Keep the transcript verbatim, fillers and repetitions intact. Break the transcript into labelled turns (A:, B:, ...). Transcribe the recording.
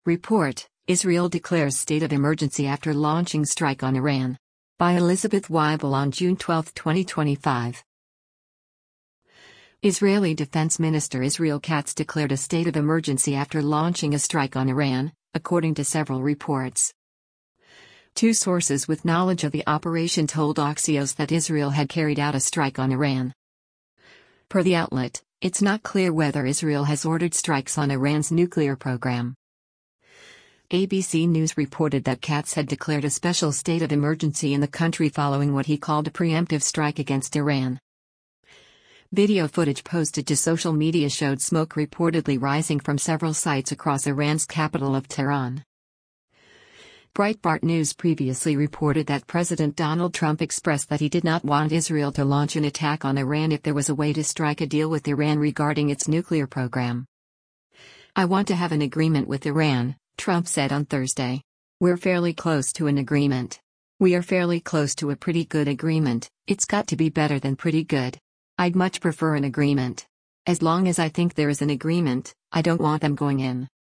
A: Report: Israel declares state of emergency after launching strike on Iran. By Elizabeth Weibel on June twelfth, twenty twenty-five. Israeli Defense Minister Israel Katz declared a state of emergency after launching a strike on Iran, according to several reports. Two sources with knowledge of the operation told Axios that Israel had carried out a strike on Iran. Per the outlet, it's not clear whether Israel has ordered strikes on Iran's nuclear program. A B C News reported that Katz had declared a special state of emergency in the country following what he called a preemptive strike against Iran. Video footage posted to social media showed smoke reportedly rising from several sites across Iran's capital of Tehran. Breitbart News previously reported that President Donald Trump expressed that he did not want Israel to launch an attack on Iran if there was a way to strike a deal with Iran regarding its nuclear program. "I want to have an agreement with Iran," Trump said on Thursday. "We're fairly close to an agreement. We are fairly close to a pretty good agreement. It's got to be better than pretty good. I'd much prefer an agreement. As long as I think there is an agreement, I don't want them going in."